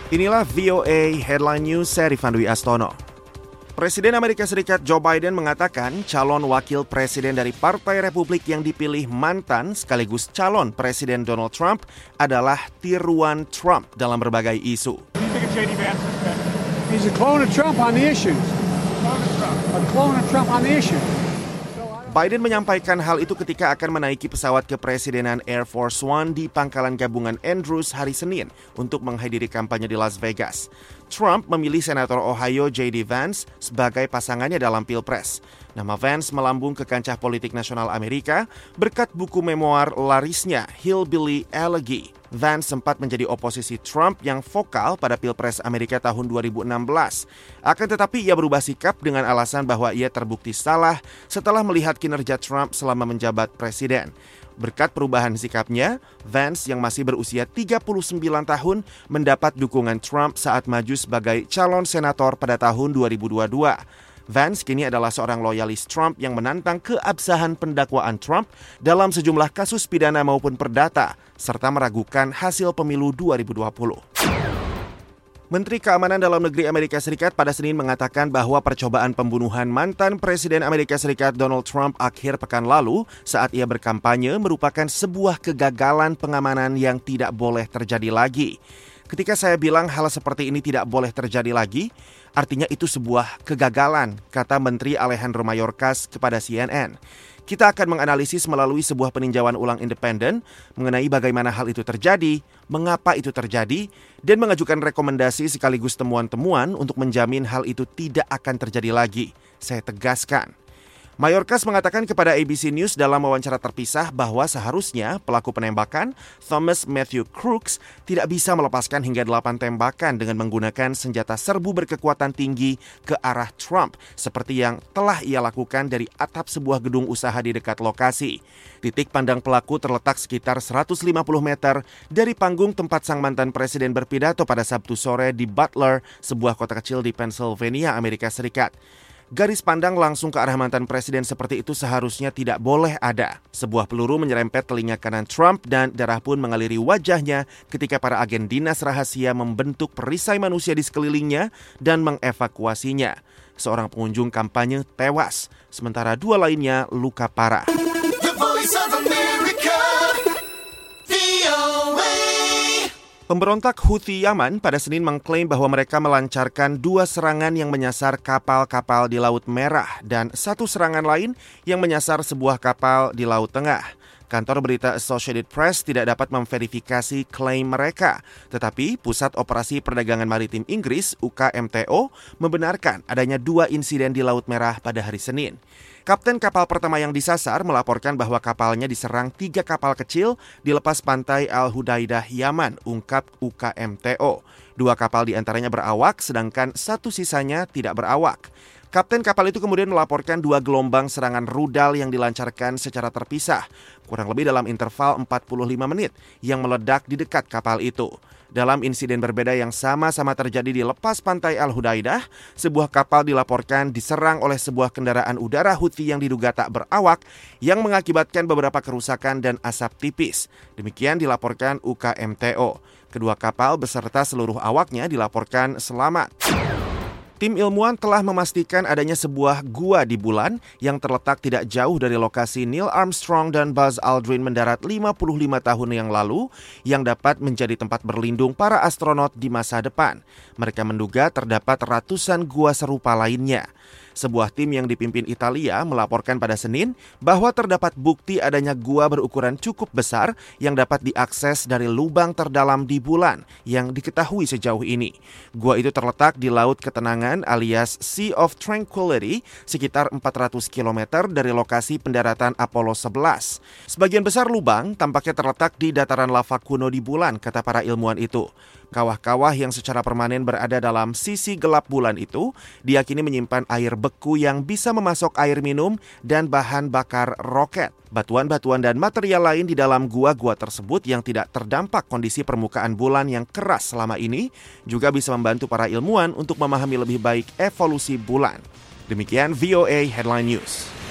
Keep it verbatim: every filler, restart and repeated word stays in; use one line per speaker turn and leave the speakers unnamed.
Inilah V O A Headline News, saya Rifan Dwi Astono. Presiden Amerika Serikat Joe Biden mengatakan calon wakil presiden dari Partai Republik yang dipilih mantan sekaligus calon Presiden Donald Trump adalah tiruan Trump dalam berbagai isu.
He's a clone of Trump on the issues. A clone of Trump on the issues.
Biden menyampaikan hal itu ketika akan menaiki pesawat kepresidenan Air Force One di pangkalan gabungan Andrews hari Senin untuk menghadiri kampanye di Las Vegas. Trump memilih Senator Ohio J D Vance sebagai pasangannya dalam Pilpres. Nama Vance melambung ke kancah politik nasional Amerika berkat buku memoir larisnya Hillbilly Elegy. Vance sempat menjadi oposisi Trump yang vokal pada Pilpres Amerika tahun dua ribu enam belas. Akan tetapi ia berubah sikap dengan alasan bahwa ia terbukti salah setelah melihat kinerja Trump selama menjabat presiden. Berkat perubahan sikapnya, Vance yang masih berusia tiga puluh sembilan tahun mendapat dukungan Trump saat maju sebagai calon senator pada tahun dua ribu dua puluh dua. Vance kini adalah seorang loyalis Trump yang menantang keabsahan pendakwaan Trump dalam sejumlah kasus pidana maupun perdata, serta meragukan hasil pemilu dua ribu dua puluh. Menteri Keamanan Dalam Negeri Amerika Serikat pada Senin mengatakan bahwa percobaan pembunuhan mantan Presiden Amerika Serikat Donald Trump akhir pekan lalu saat ia berkampanye merupakan sebuah kegagalan pengamanan yang tidak boleh terjadi lagi. Ketika saya bilang hal seperti ini tidak boleh terjadi lagi, artinya itu sebuah kegagalan, kata Menteri Alejandro Mayorkas kepada C N N. Kita akan menganalisis melalui sebuah peninjauan ulang independen mengenai bagaimana hal itu terjadi, mengapa itu terjadi, dan mengajukan rekomendasi sekaligus temuan-temuan untuk menjamin hal itu tidak akan terjadi lagi. Saya tegaskan. Mayorkas mengatakan kepada A B C News dalam wawancara terpisah bahwa seharusnya pelaku penembakan, Thomas Matthew Crooks, tidak bisa melepaskan hingga delapan tembakan dengan menggunakan senjata serbu berkekuatan tinggi ke arah Trump, seperti yang telah ia lakukan dari atap sebuah gedung usaha di dekat lokasi. Titik pandang pelaku terletak sekitar seratus lima puluh meter dari panggung tempat sang mantan presiden berpidato pada Sabtu sore di Butler, sebuah kota kecil di Pennsylvania, Amerika Serikat. Garis pandang langsung ke arah mantan presiden seperti itu seharusnya tidak boleh ada. Sebuah peluru menyerempet telinga kanan Trump dan darah pun mengaliri wajahnya ketika para agen dinas rahasia membentuk perisai manusia di sekelilingnya dan mengevakuasinya. Seorang pengunjung kampanye tewas, sementara dua lainnya luka parah.
The Voice of America, V O A.
Pemberontak Houthi Yaman pada Senin mengklaim bahwa mereka melancarkan dua serangan yang menyasar kapal-kapal di Laut Merah dan satu serangan lain yang menyasar sebuah kapal di Laut Tengah. Kantor berita Associated Press tidak dapat memverifikasi klaim mereka, tetapi Pusat Operasi Perdagangan Maritim Inggris U K M T O membenarkan adanya dua insiden di Laut Merah pada hari Senin. Kapten kapal pertama yang disasar melaporkan bahwa kapalnya diserang tiga kapal kecil di lepas pantai Al-Hudaidah, Yaman, ungkap U K M T O. Dua kapal diantaranya berawak, sedangkan satu sisanya tidak berawak. Kapten kapal itu kemudian melaporkan dua gelombang serangan rudal yang dilancarkan secara terpisah, kurang lebih dalam interval empat puluh lima menit, yang meledak di dekat kapal itu. Dalam insiden berbeda yang sama-sama terjadi di lepas pantai Al-Hudaidah, sebuah kapal dilaporkan diserang oleh sebuah kendaraan udara Houthi yang diduga tak berawak yang mengakibatkan beberapa kerusakan dan asap tipis. Demikian dilaporkan U K M T O. Kedua kapal beserta seluruh awaknya dilaporkan selamat. Tim ilmuwan telah memastikan adanya sebuah gua di bulan yang terletak tidak jauh dari lokasi Neil Armstrong dan Buzz Aldrin mendarat lima puluh lima tahun yang lalu yang dapat menjadi tempat berlindung para astronot di masa depan. Mereka menduga terdapat ratusan gua serupa lainnya. Sebuah tim yang dipimpin Italia melaporkan pada Senin bahwa terdapat bukti adanya gua berukuran cukup besar yang dapat diakses dari lubang terdalam di bulan yang diketahui sejauh ini. Gua itu terletak di Laut Ketenangan alias Sea of Tranquility sekitar empat ratus kilometer dari lokasi pendaratan Apollo sebelas. Sebagian besar lubang tampaknya terletak di dataran lava kuno di bulan, kata para ilmuwan itu. Kawah-kawah yang secara permanen berada dalam sisi gelap bulan itu diyakini menyimpan air beku yang bisa memasok air minum dan bahan bakar roket. Batuan-batuan dan material lain di dalam gua-gua tersebut yang tidak terdampak kondisi permukaan bulan yang keras selama ini juga bisa membantu para ilmuwan untuk memahami lebih baik evolusi bulan. Demikian V O A Headline News.